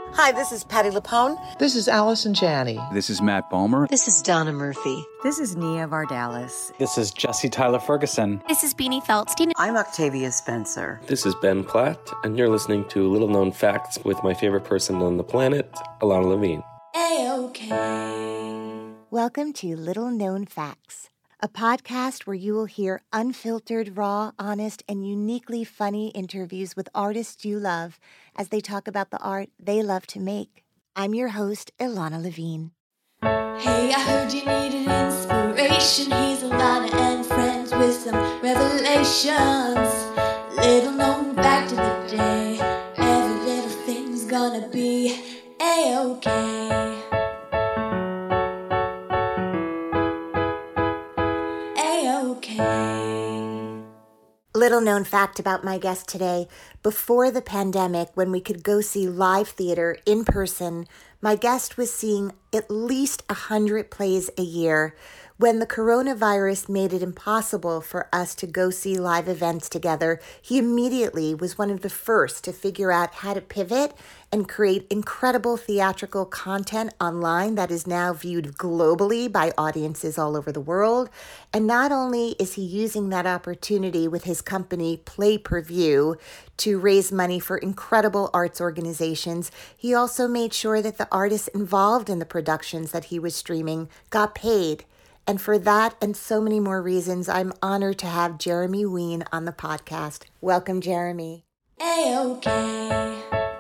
Hi, this is Patty Lapone. This is Allison Janney. This is Matt Balmer. This is Donna Murphy. This is Nia Vardalis. This is Jesse Tyler Ferguson. This is Beanie Feldstein. I'm Octavia Spencer. This is Ben Platt, and you're listening to Little Known Facts with my favorite person on the planet, Alana Levine. A-OK. Welcome to Little Known Facts, a podcast where you will hear unfiltered, raw, honest, and uniquely funny interviews with artists you love as they talk about the art they love to make. I'm your host, Ilana Levine. Hey, I heard you needed inspiration. He's Alana and friends with some revelations. Little known fact of the day. Every little thing's gonna be A-OK. Little known fact about my guest today. Before the pandemic, when we could go see live theater in person, my guest was seeing at least 100 plays a year. When the coronavirus made it impossible for us to go see live events together, he immediately was one of the first to figure out how to pivot and create incredible theatrical content online that is now viewed globally by audiences all over the world. And not only is he using that opportunity with his company Play Per View to raise money for incredible arts organizations, he also made sure that the artists involved in the productions that he was streaming got paid. And for that and so many more reasons, I'm honored to have Jeremy Wien on the podcast. Welcome, Jeremy. A-OK.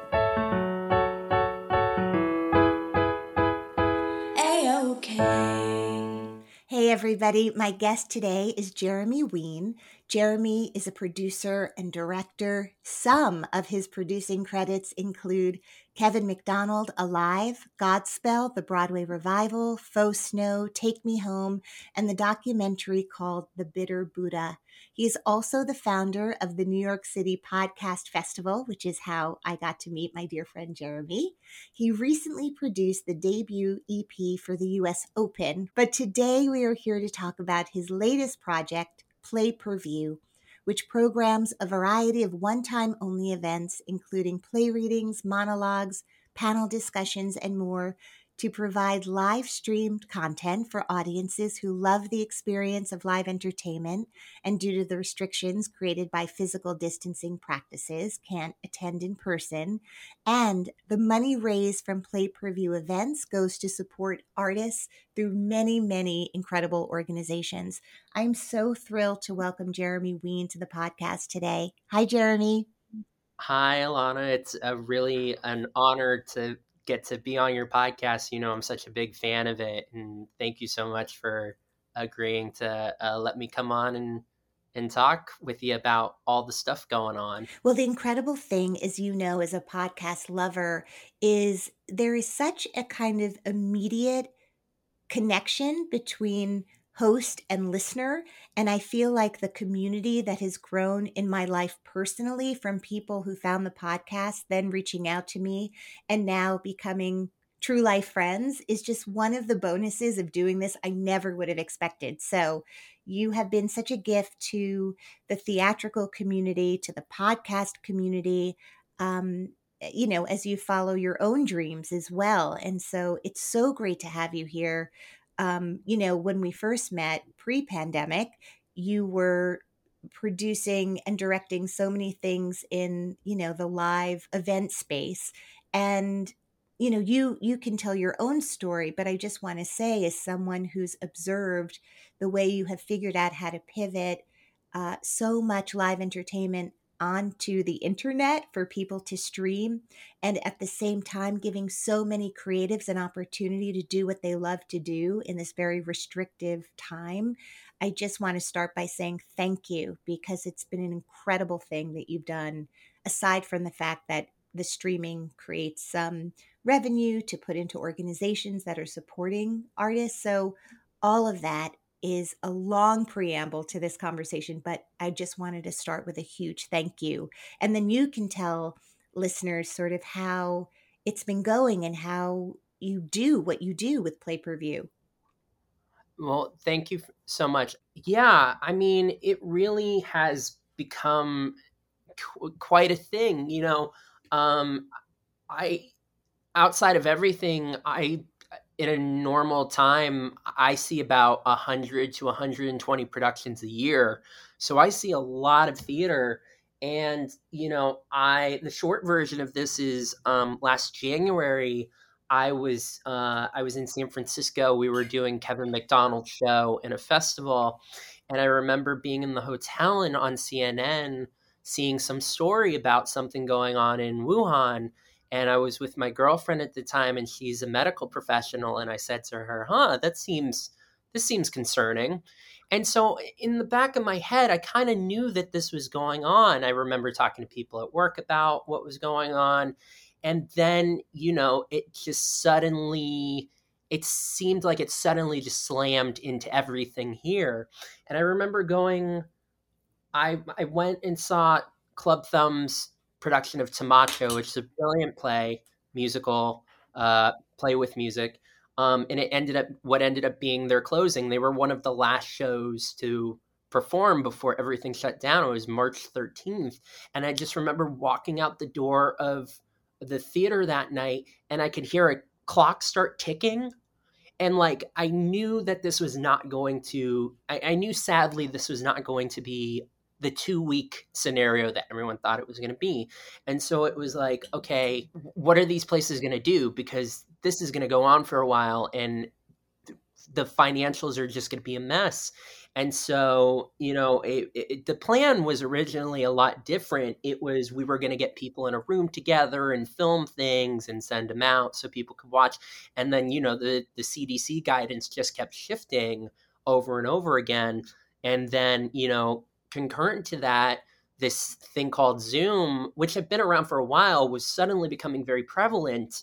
Hey everybody, my guest today is Jeremy Wien. Jeremy is a producer and director. Some of his producing credits include Kevin McDonald, Alive, Godspell, the Broadway revival, Faux Snow, Take Me Home, and the documentary called The Bitter Buddha. He is also the founder of the New York City Podcast Festival, which is how I got to meet my dear friend Jeremy. He recently produced the debut EP for the US Open, but today we are here to talk about his latest project, Play Per View, which programs a variety of one-time only events, including play readings, monologues, panel discussions, and more, to provide live-streamed content for audiences who love the experience of live entertainment and, due to the restrictions created by physical distancing practices, can't attend in person. And the money raised from Play Per View events goes to support artists through many, many incredible organizations. I'm so thrilled to welcome Jeremy Wien to the podcast today. Hi, Jeremy. Hi, Alana. It's really an honor to get to be on your podcast. You know, I'm such a big fan of it, and thank you so much for agreeing to let me come on and talk with you about all the stuff going on. Well, the incredible thing, as you know, as a podcast lover, is there is such a kind of immediate connection between host and listener. And I feel like the community that has grown in my life personally, from people who found the podcast, then reaching out to me, and now becoming true life friends, is just one of the bonuses of doing this I never would have expected. So you have been such a gift to the theatrical community, to the podcast community, you know, as you follow your own dreams as well. And so it's so great to have you here. You know, when we first met pre-pandemic, you were producing and directing so many things in, you know, the live event space. And, you know, you can tell your own story, but I just want to say, as someone who's observed the way you have figured out how to pivot so much live entertainment onto the internet for people to stream, and at the same time giving so many creatives an opportunity to do what they love to do in this very restrictive time, I just want to start by saying thank you, because it's been an incredible thing that you've done, aside from the fact that the streaming creates some revenue to put into organizations that are supporting artists. So all of that is a long preamble to this conversation, but I just wanted to start with a huge thank you. And then you can tell listeners sort of how it's been going and how you do what you do with Play Per View. Well, thank you so much. Yeah, I mean, it really has become quite a thing. You know, I outside of everything, in a normal time, I see about 100 to 120 productions a year. So I see a lot of theater. And, the short version of this is last January, I was in San Francisco. We were doing Kevin McDonald's show in a festival. And I remember being in the hotel and on CNN seeing some story about something going on in Wuhan, and I was with my girlfriend at the time, and she's a medical professional. And I said to her, this seems concerning. And so in the back of my head, I kind of knew that this was going on. I remember talking to people at work about what was going on. And then, it seemed like it suddenly just slammed into everything here. And I remember I went and saw Club Thumb's production of Tamacho, which is a brilliant musical play with music. And what ended up being their closing. They were one of the last shows to perform before everything shut down. It was March 13th. And I just remember walking out the door of the theater that night, and I could hear a clock start ticking. And I knew that this was not going to, I knew sadly this was not going to be the 2-week scenario that everyone thought it was going to be. And so it was like, okay, what are these places going to do? Because this is going to go on for a while, and the financials are just going to be a mess. And so, the plan was originally a lot different. It was, we were going to get people in a room together and film things and send them out so people could watch. And then, the CDC guidance just kept shifting over and over again. And then, concurrent to that, this thing called Zoom, which had been around for a while, was suddenly becoming very prevalent.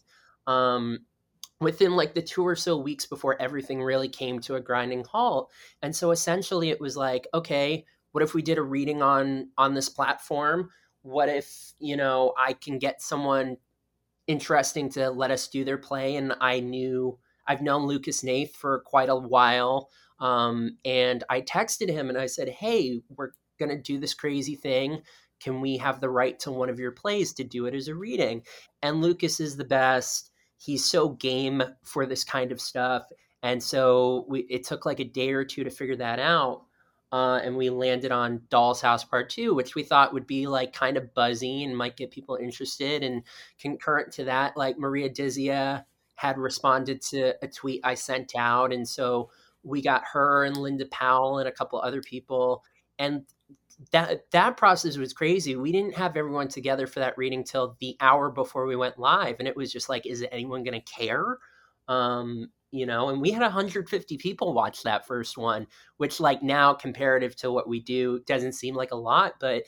Within the 2 or so weeks before everything really came to a grinding halt. And so essentially it was like, okay, what if we did a reading on this platform? What if, I can get someone interesting to let us do their play? And I've known Lucas Nath for quite a while. And I texted him and I said, hey, we're going to do this crazy thing. Can we have the right to one of your plays to do it as a reading? And Lucas is the best. He's so game for this kind of stuff. And so it took a day or two to figure that out. And we landed on Doll's House Part 2, which we thought would be kind of buzzy and might get people interested. And concurrent to that, Maria Dizia had responded to a tweet I sent out. And so we got her and Linda Powell and a couple other people. And that process was crazy. We didn't have everyone together for that reading till the hour before we went live. And it was just is anyone going to care? And we had 150 people watch that first one, which now comparative to what we do doesn't seem like a lot, but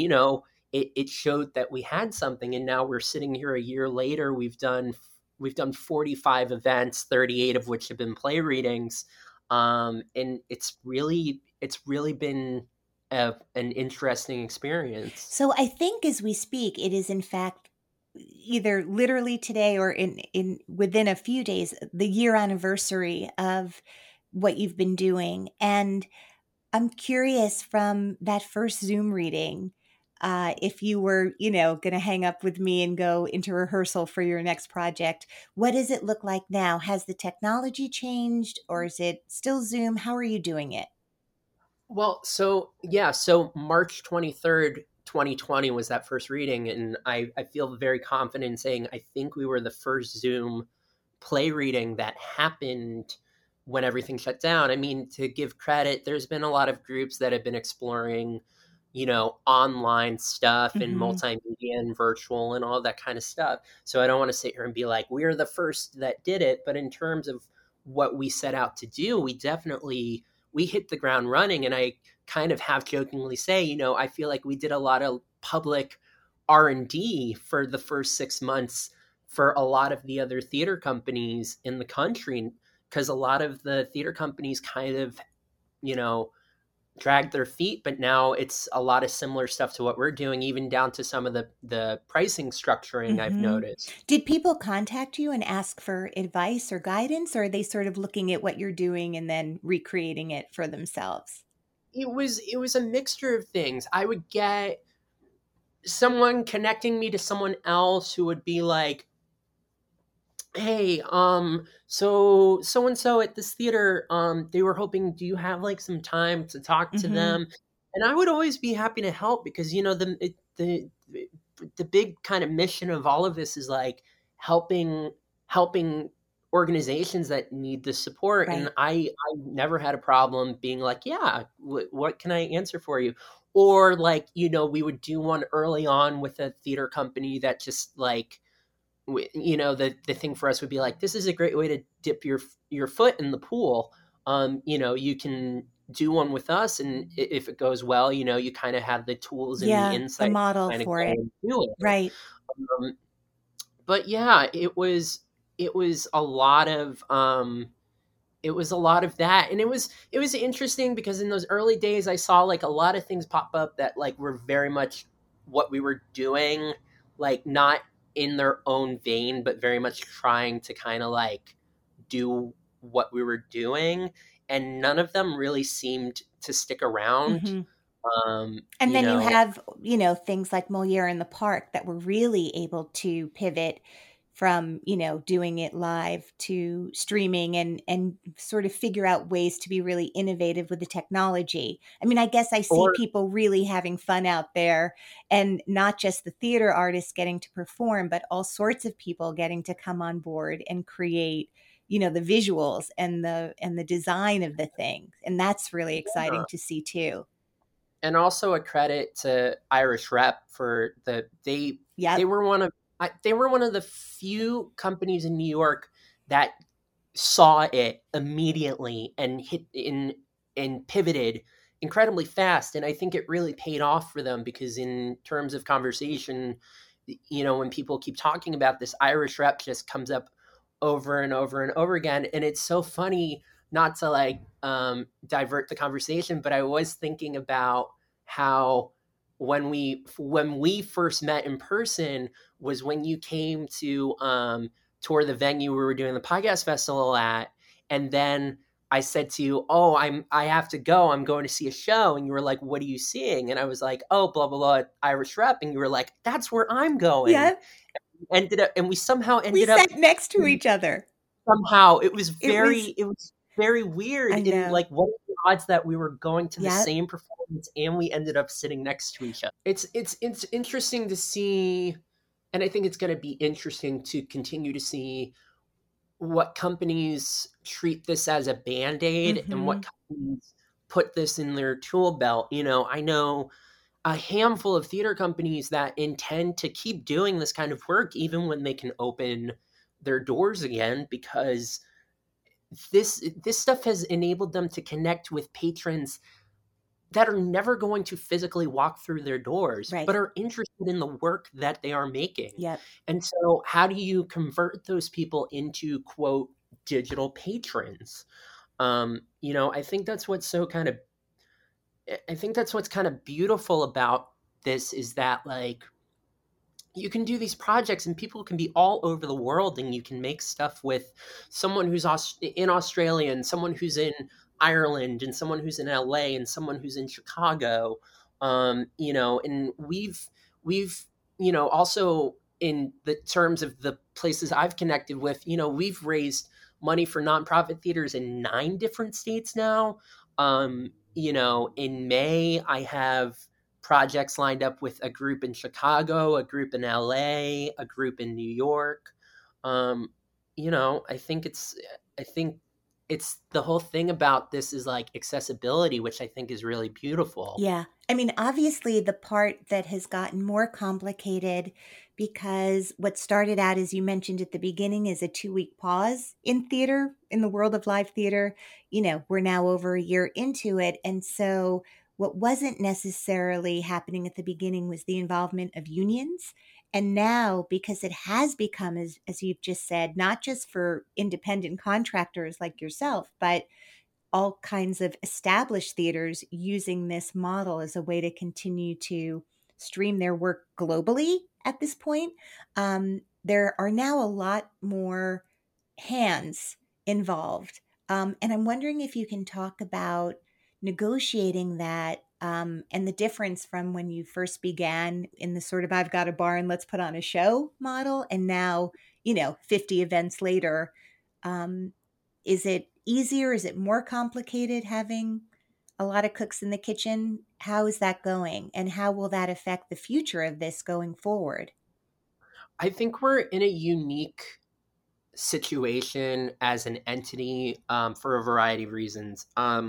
it showed that we had something. And now we're sitting here a year later. We've done 45 events, 38 of which have been play readings. And it's really been an interesting experience. So I think as we speak, it is in fact either literally today or in within a few days, the year anniversary of what you've been doing. And I'm curious, from that first Zoom reading, if you were, going to hang up with me and go into rehearsal for your next project, what does it look like now? Has the technology changed, or is it still Zoom? How are you doing it? Well, so March 23rd, 2020 was that first reading. And I feel very confident in saying, I think we were the first Zoom play reading that happened when everything shut down. I mean, to give credit, there's been a lot of groups that have been exploring, online stuff and multimedia and virtual and all that kind of stuff. So I don't want to sit here and be like, we're the first that did it. But in terms of what we set out to do, we hit the ground running. And I kind of half jokingly say, I feel like we did a lot of public R&D for the first 6 months for a lot of the other theater companies in the country, because a lot of the theater companies kind of, dragged their feet, but now it's a lot of similar stuff to what we're doing, even down to some of the pricing structuring I've noticed. Did people contact you and ask for advice or guidance, or are they sort of looking at what you're doing and then recreating it for themselves? It was a mixture of things. I would get someone connecting me to someone else who would be like, hey, so and so at this theater, they were hoping, do you have like some time to talk to Mm-hmm. them? And I would always be happy to help, because the big kind of mission of all of this is like helping organizations that need the support. Right. And I never had a problem being like, yeah, what can I answer for you? Or like, we would do one early on with a theater company that just like, the thing for us would be like, this is a great way to dip your foot in the pool. You can do one with us, and if it goes well, you kind of have the tools and the Yeah, the insight to model kind of for go it. and do it. Right. Um, but yeah, it was a lot of that. And it was interesting, because in those early days I saw like a lot of things pop up that like were very much what we were doing, like not in their own vein, but very much trying to kind of like do what we were doing, and none of them really seemed to stick around. Mm-hmm. um And you then you know have, things like Moliere in the Park that were really able to pivot from, doing it live to streaming and sort of figure out ways to be really innovative with the technology. I mean, I guess I see or people really having fun out there, and not just the theater artists getting to perform, but all sorts of people getting to come on board and create, the visuals and the design of the thing. And that's really exciting to see too. and also a credit to Irish Rep for they Yep. were one of the few companies in New York that saw it immediately and hit in and pivoted incredibly fast. And I think it really paid off for them, because in terms of conversation, when people keep talking about this, Irish Rep just comes up over and over and over again. And it's so funny, not to like divert the conversation, but I was thinking about how when we first met in person was when you came to tour the venue we were doing the podcast festival at. And then I said to you, oh, I have to go, I'm going to see a show. And you were like, what are you seeing? And I was like, oh, blah blah blah, Irish Rep. And you were like, that's where I'm going. Yep. And we somehow We ended up, sat next to each other. somehow It was, it was very weird. I In know. like, what are the odds that we were going to the Yep. same performance and we ended up sitting next to each other? It's interesting to see, and I think it's going to be interesting to continue to see what companies treat this as a band-aid and Mm-hmm. what companies put this in their tool belt. I know a handful of theater companies that intend to keep doing this kind of work even when they can open their doors again, because this stuff has enabled them to connect with patrons that are never going to physically walk through their doors, Right. but are interested in the work that they are making. Yep. And so how do you convert those people into, quote, digital patrons? I think that's what's so kind of I think that's what's kind of beautiful about this, is that like you can do these projects and people can be all over the world, and you can make stuff with someone who's in Australia, and someone who's in Ireland, and someone who's in LA, and someone who's in Chicago. And we've also, in the terms of the places I've connected with, we've raised money for nonprofit theaters in 9 different states now. In May I have projects lined up with a group in Chicago, a group in LA, a group in New York. Um, I think it's the whole thing about this is like accessibility, which I think is really beautiful. Yeah. I mean, obviously, the part that has gotten more complicated, because what started out, as you mentioned at the beginning, is a 2-week pause in theater, in the world of live theater. We're now over a year into it. And so, what wasn't necessarily happening at the beginning was the involvement of unions. And now, because it has become, as you've just said, not just for independent contractors like yourself, but all kinds of established theaters using this model as a way to continue to stream their work globally at this point. There are now a lot more hands involved. And I'm wondering if you can talk about negotiating that, and the difference from when you first began in the sort of I've got a bar and let's put on a show model, and now 50 events later. Is it easier? Is it more complicated having a lot of cooks in the kitchen? How is that going? And how will that affect the future of this going forward? I think we're in a unique situation as an entity for a variety of reasons.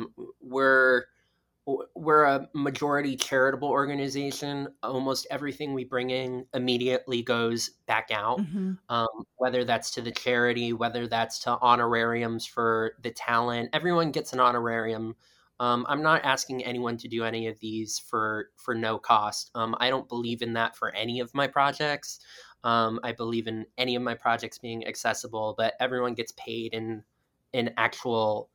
We're a majority charitable organization. Almost everything we bring in immediately goes back out, whether that's to the charity, whether that's to honorariums for the talent. Everyone gets an honorarium. I'm not asking anyone to do any of these for no cost. I don't believe in that for any of my projects. I believe in any of my projects being accessible, but everyone gets paid in actual.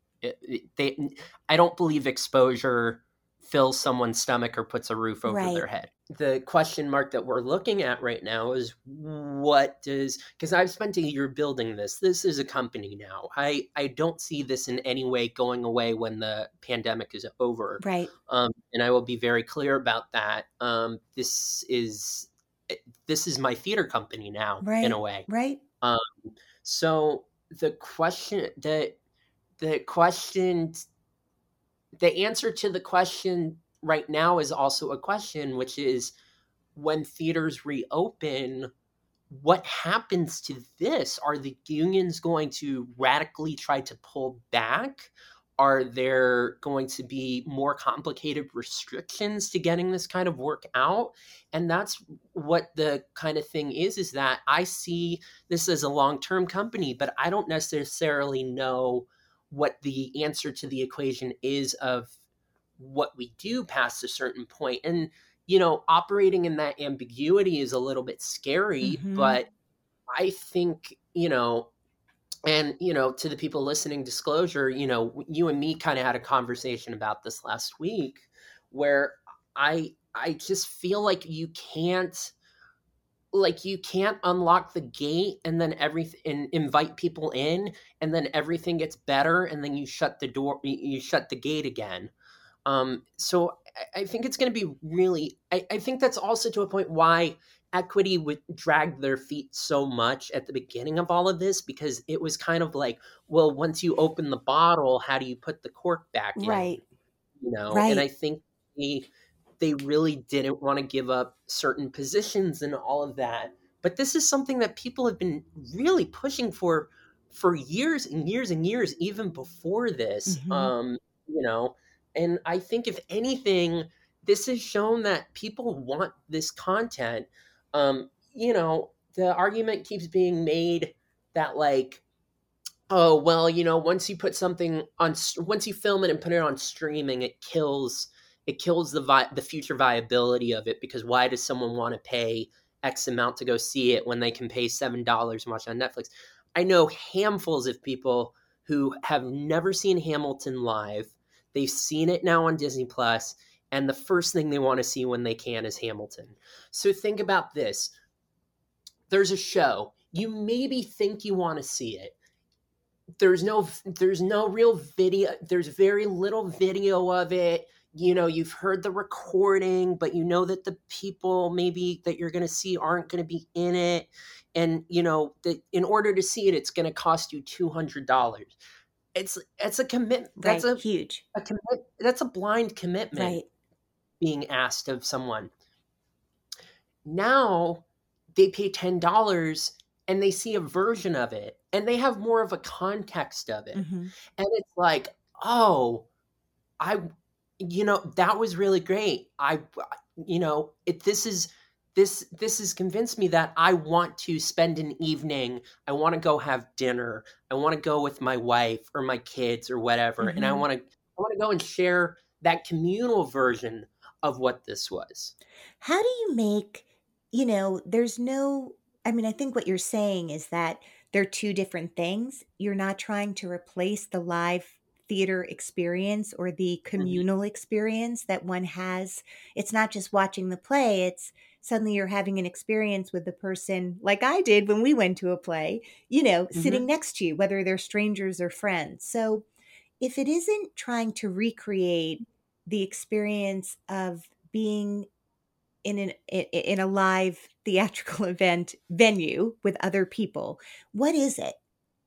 I don't believe exposure fills someone's stomach or puts a roof over their head. The question mark that we're looking at right now is because I've spent a year building this. This is a company now. I don't see this in any way going away when the pandemic is over. Right. And I will be very clear about that. This is my theater company now, in a way. Right. So the answer to the question right now is also a question, which is, when theaters reopen, what happens to this? Are the unions going to radically try to pull back? Are there going to be more complicated restrictions to getting this kind of work out? And that's what the kind of thing is that I see this as a long-term company, but I don't necessarily know what the answer to the equation is of what we do past a certain point. And, operating in that ambiguity is a little bit scary, but I think, and, to the people listening, disclosure, you and me kind of had a conversation about this last week where I just feel like you can't unlock the gate and then everything and invite people in and then everything gets better and then you shut the door, you shut the gate again. So I think it's going to be really, I think that's also to a point why Equity would drag their feet so much at the beginning of all of this, because it was kind of like, well, once you open the bottle, how do you put the cork back in? Right. And I think they really didn't want to give up certain positions and all of that. But this is something that people have been really pushing for years and years and years, even before this. And I think if anything, this has shown that people want this content. The argument keeps being made that oh, well, once you put something on, once you film it and put it on streaming, it kills the future viability of it, because why does someone want to pay X amount to go see it when they can pay $7 and watch it on Netflix? I know handfuls of people who have never seen Hamilton live. They've seen it now on Disney Plus, and the first thing they want to see when they can is Hamilton. So think about this. There's a show. You maybe think you want to see it. There's no real video. There's very little video of it. You've heard the recording, but that the people maybe that you're going to see aren't going to be in it. And, that in order to see it, it's going to cost you $200. It's a commitment. That's huge. That's a blind commitment, right, being asked of someone. Now they pay $10 and they see a version of it and they have more of a context of it. And it's like, oh, that was really great. This has convinced me that I want to spend an evening. I want to go have dinner. I want to go with my wife or my kids or whatever. And I want to go and share that communal version of what this was. How do you make, I think what you're saying is that they're two different things. You're not trying to replace the live theater experience or the communal experience that one has. It's not just watching the play. It's suddenly you're having an experience with the person, like I did when we went to a play, sitting next to you, whether they're strangers or friends. So if it isn't trying to recreate the experience of being in a live theatrical event venue with other people? What is it?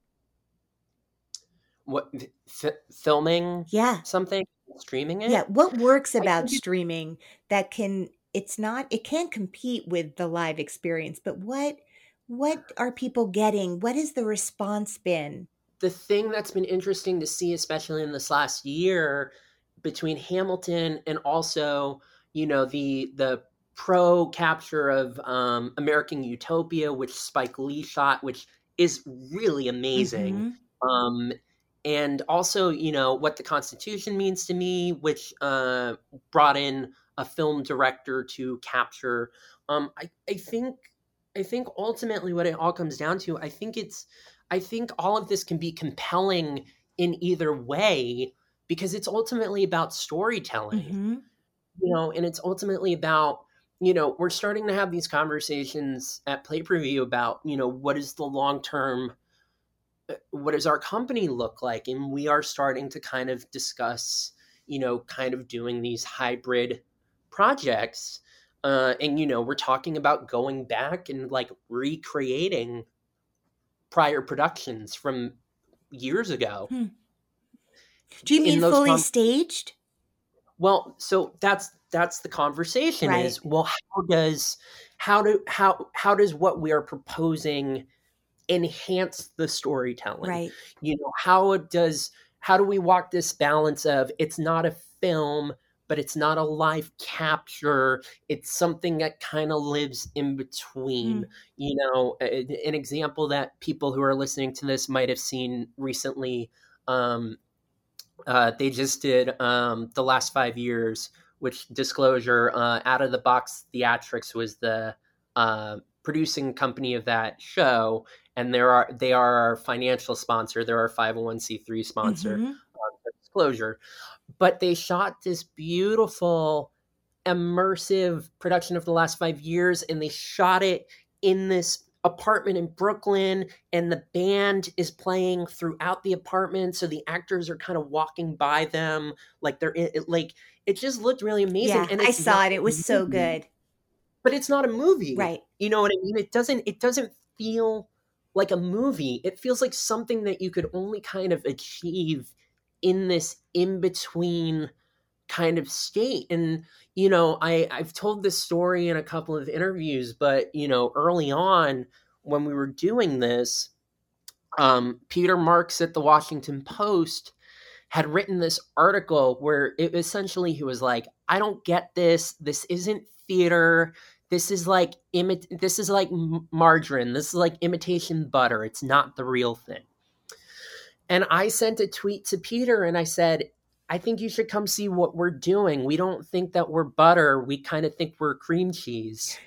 What filming Yeah. something, streaming Yeah, it? what works I about think streaming that it can't compete with the live experience, but what are people getting? What has the response been? the thing that's been interesting to see, especially in this last year, between Hamilton and also, the pro capture of American Utopia, which Spike Lee shot, which is really amazing. Mhm. Um, and also, what the Constitution means to me, which brought in a film director to capture. I think ultimately what it all comes down to, I think all of this can be compelling in either way because it's ultimately about storytelling, Mhm. and it's ultimately about, we're starting to have these conversations at Play Preview about, what is the long term, what does our company look like? And we are starting to kind of discuss, kind of doing these hybrid projects. And, we're talking about going back and like recreating prior productions from years ago. Hmm. Do you In mean those fully staged? well, so that's the conversation Right. is, well, how does what we are proposing enhance the storytelling? Right. How do we walk this balance of it's not a film, but it's not a live capture, it's something that kind of lives in between. Hmm. An example that people who are listening to this might have seen recently, they just did the last 5 years, which disclosure, Out of the Box Theatrics was the producing company of that show, and they are our financial sponsor. They're our 501c3 sponsor. Mhm. Disclosure, but they shot this beautiful immersive production of the last 5 years, and they shot it in this apartment in Brooklyn, and the band is playing throughout the apartment, so the actors are kind of walking by them like like it just looked really amazing. Yeah, And I it's not saw it. It a was so movie, good. but it's not a movie. Right. You know what I mean? It doesn't feel like a movie. It feels like something that you could only kind of achieve in this in between kind of state. And I've told this story in a couple of interviews, but early on when we were doing this, Peter Marks at the Washington Post had written this article where it essentially he was like, I don't get this isn't theater, this is like margarine, this is like imitation butter, it's not the real thing. And I sent a tweet to Peter and I said, I think you should come see what we're doing. We don't think that we're butter. We kind of think we're cream cheese.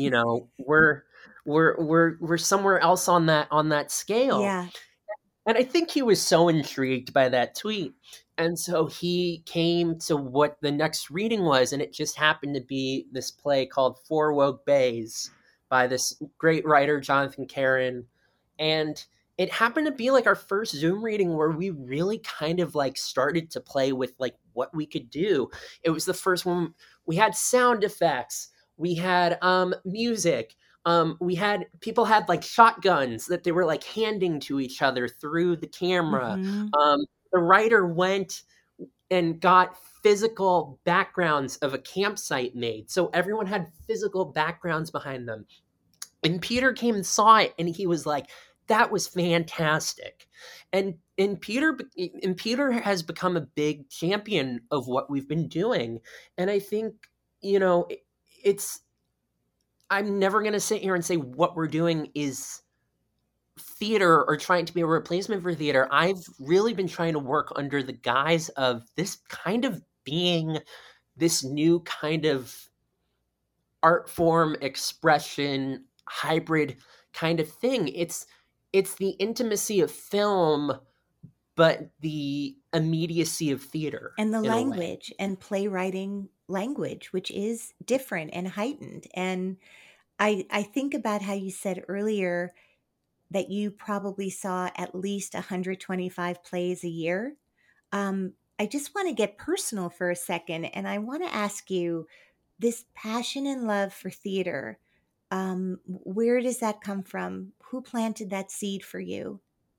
We're somewhere else on that scale. Yeah. And I think he was so intrigued by that tweet. And so he came to what the next reading was, and it just happened to be this play called Four Woke Bays by this great writer, Jonathan Caron. And it happened to be like our first Zoom reading where we really kind of like started to play with like what we could do. It was the first one. We had sound effects, we had music, we had people had like shotguns that they were like handing to each other through the camera. Mhm. The writer went and got physical backgrounds of a campsite made, so everyone had physical backgrounds behind them. And Peter came and saw it, and he was like, "That was fantastic." And Peter has become a big champion of what we've been doing, and I think it's. I'm never going to sit here and say what we're doing is theater or trying to be a replacement for theater. I've really been trying to work under the guise of this kind of being this new kind of art form expression hybrid kind of thing. It's the intimacy of film, but the immediacy of theater And the in a way. language and playwriting language, which is different and heightened. And I think about how you said earlier that you probably saw at least 125 plays a year. I just want to get personal for a second, and I want to ask you, this passion and love for theater, where does that come from? Who planted that seed for you?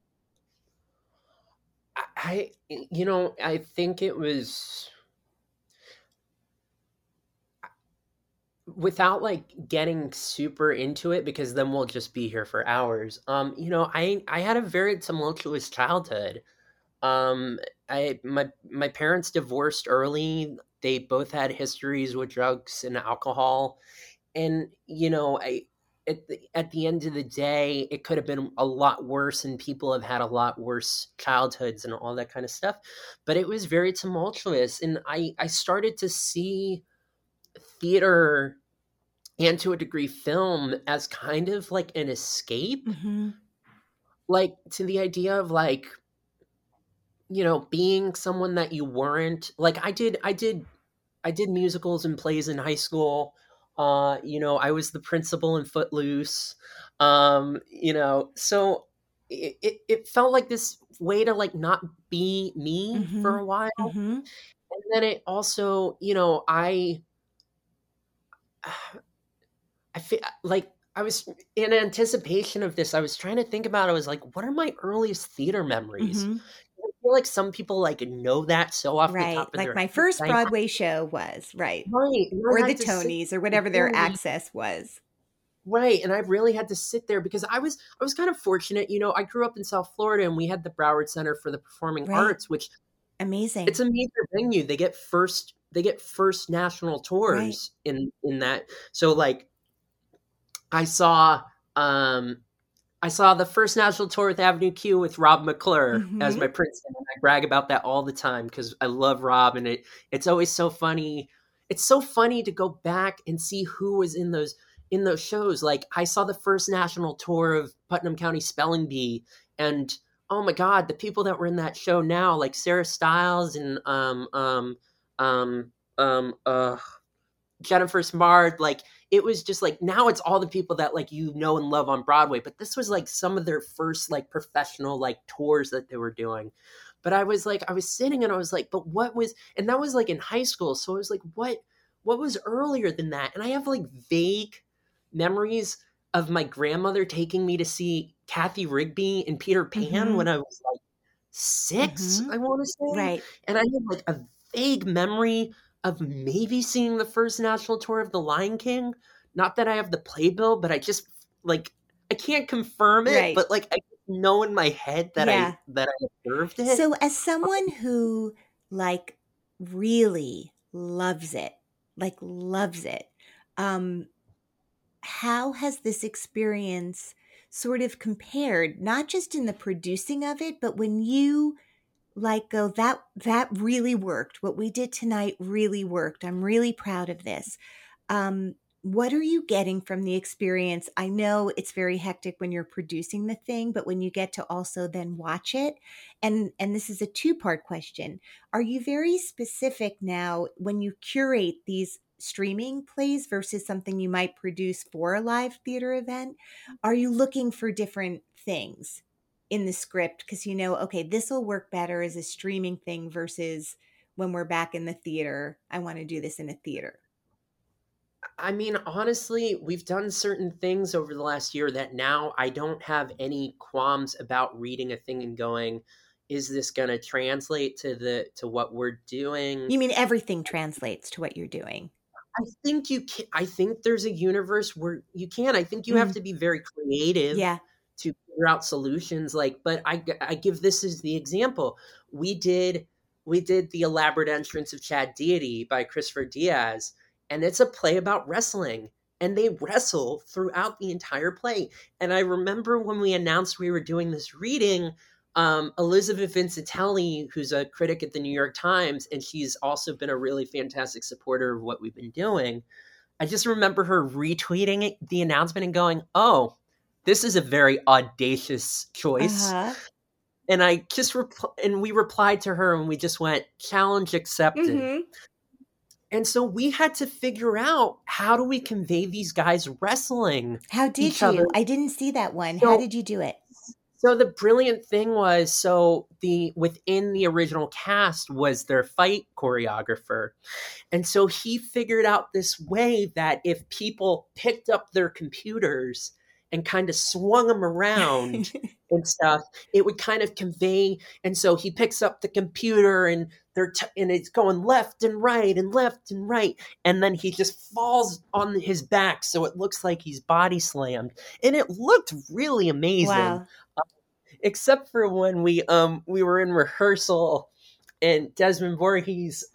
I think it was, without like getting super into it, because then we'll just be here for hours. I had a very tumultuous childhood. My parents divorced early. They both had histories with drugs and alcohol, and at the end of the day, it could have been a lot worse, and people have had a lot worse childhoods and all that kind of stuff. But it was very tumultuous, and I started to see theater, and to a degree film, as kind of like an escape, like to the idea of like, being someone that you weren't. Like I did musicals and plays in high school. I was the principal in Footloose. So it felt like this way to like not be me for a while. And then it also, I feel like I was in anticipation of this. I was trying to think about, I was like, what are my earliest theater memories? I feel like some people like know that so off the top of Like their my head. first Broadway show was, right. Right. Or the Tonys or whatever their access was. Right. And I really had to sit there because I was kind of fortunate. I grew up in South Florida, and we had the Broward Center for the Performing Arts, which amazing. It's a major venue. They get first national tours in that. So like I saw the first national tour with Avenue Q with Rob McClure as my Princeton, and I brag about that all the time because I love Rob, and it's always so funny. It's so funny to go back and see who was in those shows. Like I saw the first national tour of Putnam County Spelling Bee, and oh my God, the people that were in that show now, like Sarah Stiles and Jennifer Smart, like it was just like, now it's all the people that like and love on Broadway, but this was like some of their first like professional like tours that they were doing. But I was sitting and I was like, but what was, and that was like in high school, so I was like, what was earlier than that? And I have like vague memories of my grandmother taking me to see Kathy Rigby and Peter Pan when I was like 6, I want to say. Right. And I have like a vague memory of maybe seeing the first national tour of The Lion King. Not that I have the playbill, but I just like, I can't confirm it, but like I know in my head that I observed it. So as someone who like really loves it, how has this experience sort of compared, not just in the producing of it, but when you like go, that really worked. What we did tonight really worked. I'm really proud of this. What are you getting from the experience? I know it's very hectic when you're producing the thing, but when you get to also then watch it, and this is a 2-part question. Are you very specific now when you curate these streaming plays versus something you might produce for a live theater event? Are you looking for different things in the script? Because okay, this will work better as a streaming thing versus when we're back in the theater, I want to do this in a theater. I mean, honestly, we've done certain things over the last year that now I don't have any qualms about reading a thing and going, is this going to translate to what we're doing? You mean everything translates to what you're doing? I think you can. I think there's a universe where you can. I think you have to be very creative to figure out solutions. Like, but I give this as the example. We did The Elaborate Entrance of Chad Deity by Christopher Diaz, and it's a play about wrestling, and they wrestle throughout the entire play. And I remember when we announced we were doing this reading, Elizabeth Vincitelli, who's a critic at the New York Times, and she's also been a really fantastic supporter of what we've been doing. I just remember her retweeting the announcement and going, oh, this is a very audacious choice. And I just and we replied to her and we just went, challenge accepted. And so we had to figure out, how do we convey these guys wrestling? How did you? I didn't see that one. How did you do it? So the brilliant thing was, within the original cast was their fight choreographer. And so he figured out this way that if people picked up their computers and kind of swung them around and stuff, it would kind of convey. And so he picks up the computer and and it's going left and right and left and right. And then he just falls on his back. So it looks like he's body slammed. And it looked really amazing. Wow. Except for when we were in rehearsal and Desmond Voorhees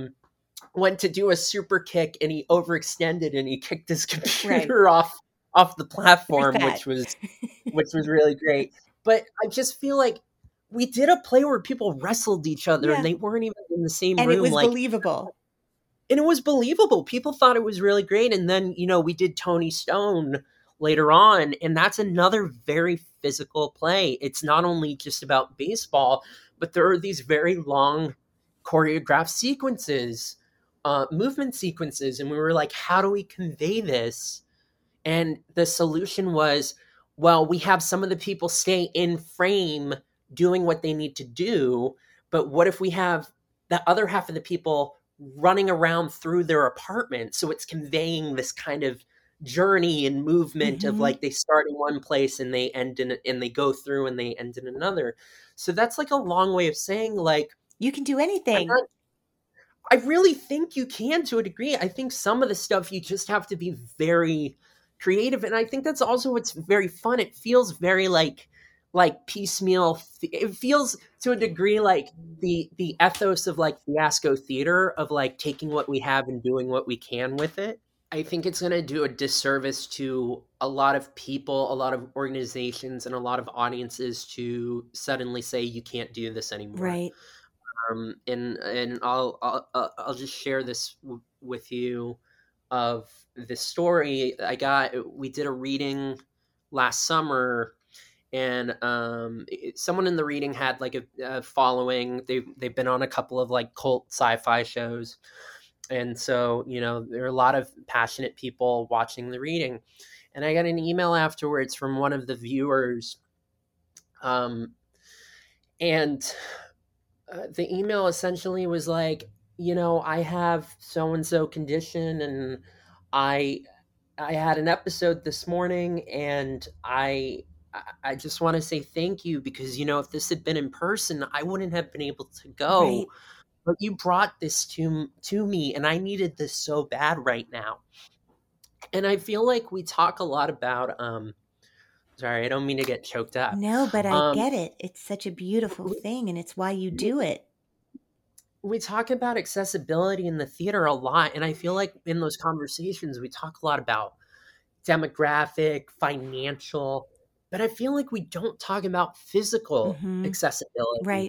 went to do a super kick and he overextended and he kicked his computer off the platform, which was really great. But I just feel like we did a play where people wrestled each other and they weren't even in the same room. And it was believable. And it was believable. People thought it was really great. And then, we did Tony Stone later on, and that's another very physical play. It's not only just about baseball, but there are these very long choreographed sequences, movement sequences. And we were like, how do we convey this? And the solution was, well, we have some of the people stay in frame doing what they need to do. But what if we have the other half of the people running around through their apartment? So it's conveying this kind of journey and movement of like they start in one place and they end in, and they go through and they end in another. So that's like a long way of saying, like, you can do anything. I really think you can, to a degree. I think some of the stuff you just have to be very creative. And I think that's also what's very fun. It feels very like piecemeal. It feels to a degree like the ethos of like fiasco theater, of like taking what we have and doing what we can with it. I think it's going to do a disservice to a lot of people, a lot of organizations, and a lot of audiences to suddenly say you can't do this anymore. Right. And I'll just share this with you of this story I got. We did a reading last summer, and someone in the reading had like a following. They've been on a couple of like cult sci-fi shows. And so, there are a lot of passionate people watching the reading. And I got an email afterwards from one of the viewers. And the email essentially was like, I have so-and-so condition, and I had an episode this morning, and I just want to say thank you because, if this had been in person, I wouldn't have been able to go. Right. But you brought this to me, and I needed this so bad right now. And I feel like we talk a lot about, sorry, I don't mean to get choked up. No, but I get it. It's such a beautiful thing, and it's why you do it. We talk about accessibility in the theater a lot, and I feel like in those conversations, we talk a lot about demographic, financial, but I feel like we don't talk about physical accessibility. Right.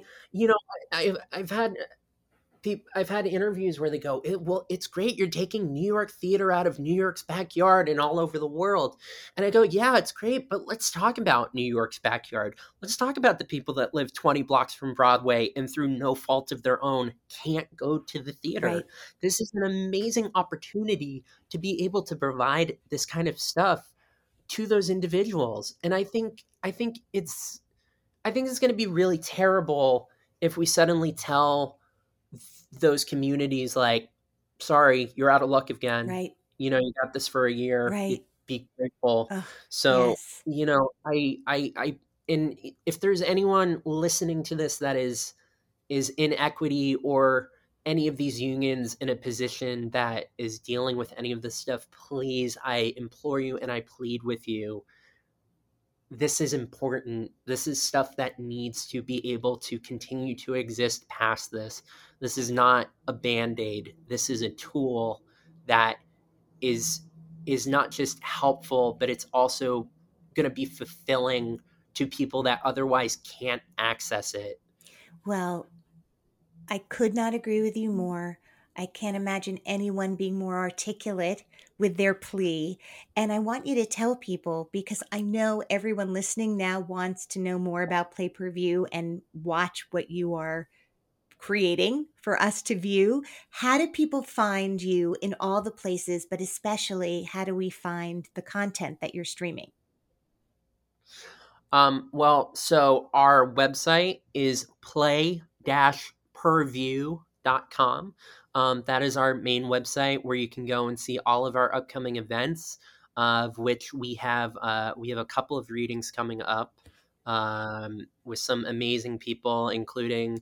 I've had interviews where they go, it's great you're taking New York theater out of New York's backyard and all over the world. And I go, yeah, it's great, but let's talk about New York's backyard. Let's talk about the people that live 20 blocks from Broadway and through no fault of their own can't go to the theater. Right. This is an amazing opportunity to be able to provide this kind of stuff to those individuals. And I think it's going to be really terrible if we suddenly tell those communities like, sorry, you're out of luck again. Right. You got this for a year. Right. Be grateful. Oh, so, yes. And if there's anyone listening to this that is in equity or any of these unions in a position that is dealing with any of this stuff, please, I implore you and I plead with you. This is important. This is stuff that needs to be able to continue to exist past this. This is not a Band-Aid. This is a tool that is not just helpful, but it's also going to be fulfilling to people that otherwise can't access it. Well, I could not agree with you more. I can't imagine anyone being more articulate with their plea. And I want you to tell people, because I know everyone listening now wants to know more about Play Per View and watch what you are creating for us to view. How do people find you in all the places, but especially how do we find the content that you're streaming? So our website is play-perview.com. That is our main website where you can go and see all of our upcoming events, of which we have a couple of readings coming up with some amazing people, including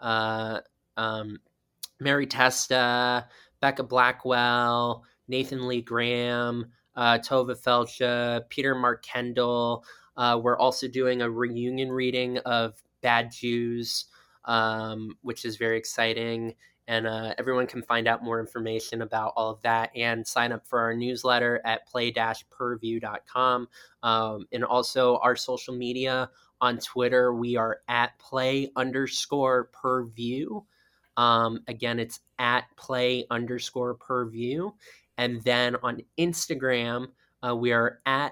Mary Testa, Becca Blackwell, Nathan Lee Graham, Tova Feldsha, Peter Mark Kendall. We're also doing a reunion reading of Bad Jews, which is very exciting. And everyone can find out more information about all of that and sign up for our newsletter at play-perview.com. And also our social media on Twitter, we are at play_perview. Again, it's at play_perview. And then on Instagram, we are at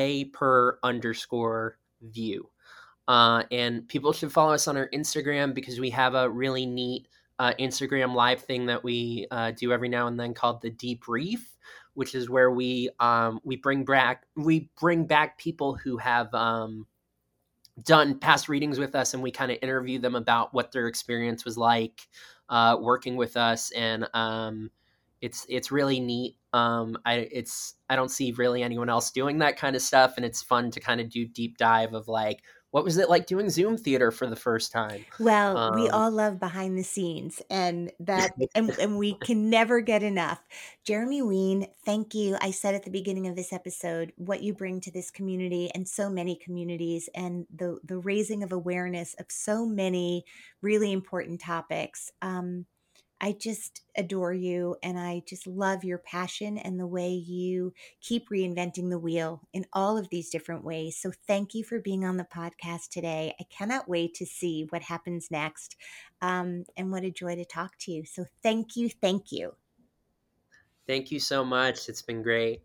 play_view. And people should follow us on our Instagram because we have a really neat Instagram live thing that we do every now and then called the Debrief, which is where we bring back people who have done past readings with us, and we kind of interview them about what their experience was like working with us, and it's really neat. I don't see really anyone else doing that kind of stuff, and it's fun to kind of do deep dive of like, what was it like doing Zoom theater for the first time? Well, we all love behind the scenes, and that, and we can never get enough. Jeremy Wien, thank you. I said at the beginning of this episode what you bring to this community and so many communities, and the raising of awareness of so many really important topics. I just adore you, and I just love your passion and the way you keep reinventing the wheel in all of these different ways. So thank you for being on the podcast today. I cannot wait to see what happens next, and what a joy to talk to you. So thank you. Thank you. Thank you so much. It's been great.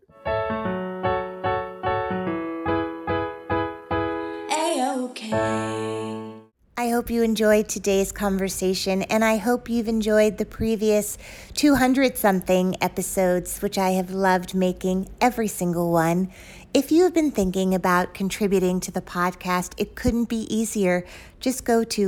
A-OK. I hope you enjoyed today's conversation, and I hope you've enjoyed the previous 200-something episodes, which I have loved making, every single one. If you have been thinking about contributing to the podcast, it couldn't be easier. Just go to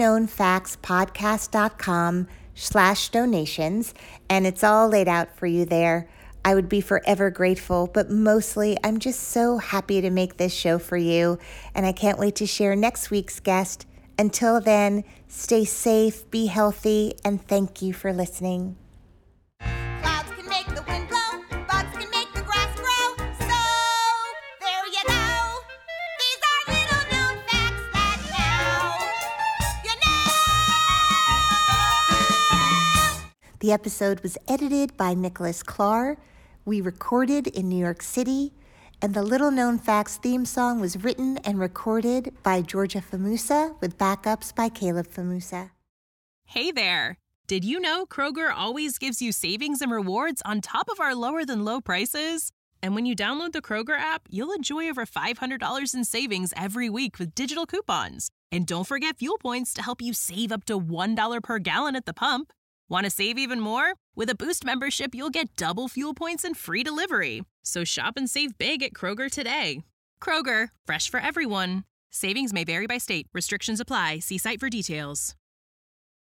littleknownfactspodcast.com/donations, and it's all laid out for you there. I would be forever grateful, but mostly I'm just so happy to make this show for you, and I can't wait to share next week's guest. Until then, stay safe, be healthy, and thank you for listening. Clouds can make the wind blow, bugs can make the grass grow, so there you go. These are little known facts that now you know. The episode was edited by Nicholas Clark. We recorded in New York City. And the Little Known Facts theme song was written and recorded by Georgia Famusa with backups by Caleb Famusa. Hey there! Did you know Kroger always gives you savings and rewards on top of our lower-than-low prices? And when you download the Kroger app, you'll enjoy over $500 in savings every week with digital coupons. And don't forget fuel points to help you save up to $1 per gallon at the pump. Want to save even more? With a Boost membership, you'll get double fuel points and free delivery. So shop and save big at Kroger today. Kroger, fresh for everyone. Savings may vary by state. Restrictions apply. See site for details.